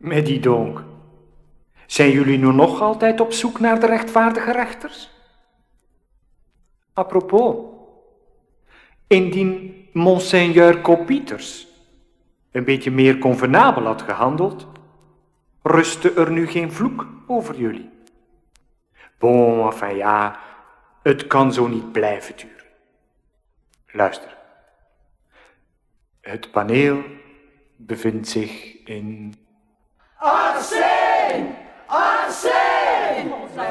Met die donk. Zijn jullie nu nog altijd op zoek naar de rechtvaardige rechters? Apropos, indien Monseigneur Kopieters een beetje meer convenabel had gehandeld, rustte er nu geen vloek over jullie. Bon, enfin ja, het kan zo niet blijven duren. Luister. Het paneel bevindt zich in... Arsène! Arsène!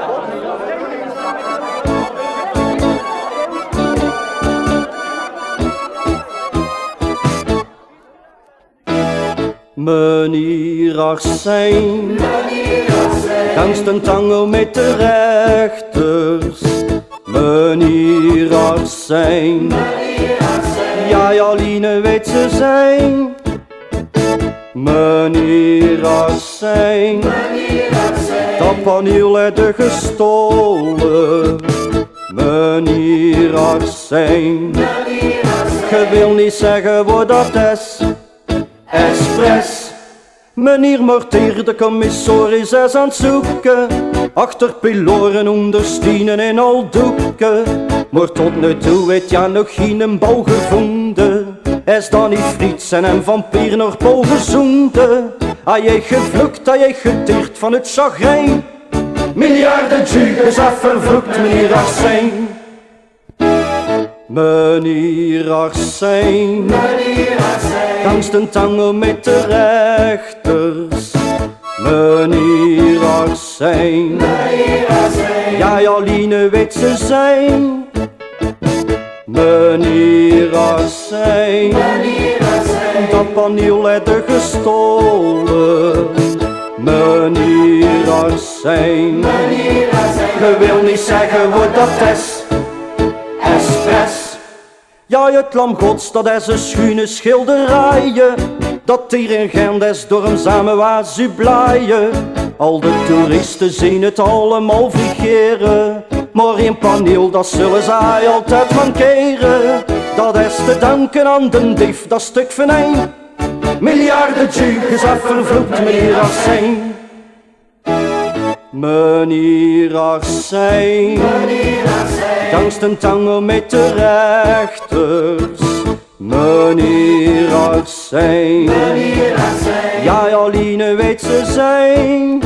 Meneer Arsène, danst een tango met de rechters. Meneer Arsène, ja, Aline weet ze zijn. Meneer Arsène, dat paneel heeft er gestolen. Meneer Arsène, je wil niet zeggen wat dat is. Expres. Meneer Mortier, de commissaris, is aan het zoeken achter piloren, onder stienen en al doeken. Maar tot nu toe heeft ja nog geen bal gevonden. Is dan niet Frits en een vampier nog bal gezoende? Hij heeft gevlucht, hij heeft gedicht van het chagrijn. Miljarden juges af vervloekt, meneer Arsène. Meneer Arsène, danst een tango met de rechters. Meneer Arsène, ja, Aline weet ze zijn. Meneer Arsène, dat paneel heeft er gestolen. Meneer Arsène, je wil niet zeggen wat dat is. Expres. Ja, het lam gods, dat is een schuine schilderijen. Dat hier in Gent is door hem samen was u blaaien. Al de toeristen zien het allemaal figeren. Maar in paneel, dat zullen zij altijd mankeren. Dat is te danken aan den dief, dat stuk venijn. Miljarden juges af vervloekt, meneer Arsène. Meneer Arsène, danst een tango met de rechters. Meneer Arsène, ja, Aline weet ze zijn.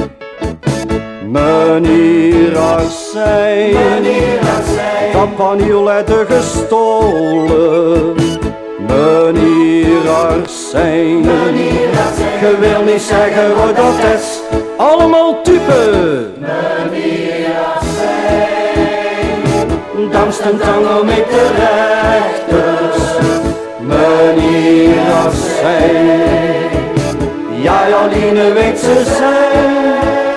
Meneer Arsène, dat paneel heeft er gestolen. Meneer Arsène, je wil niet zeggen wat dat is. Allemaal typen. Meneer Arsène, danst een tango met de rechters. Meneer Arsène, ja, Aline weet ze zijn.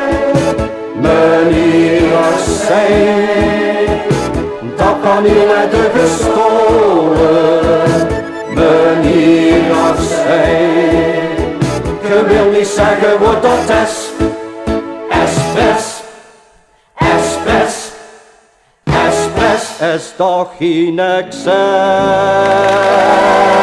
Meneer Arsène, dat paneel heeft er gestolen. Meneer Arsène, je wil niet zeggen wat dat is. Expres, expres, expres, is toch geen excess.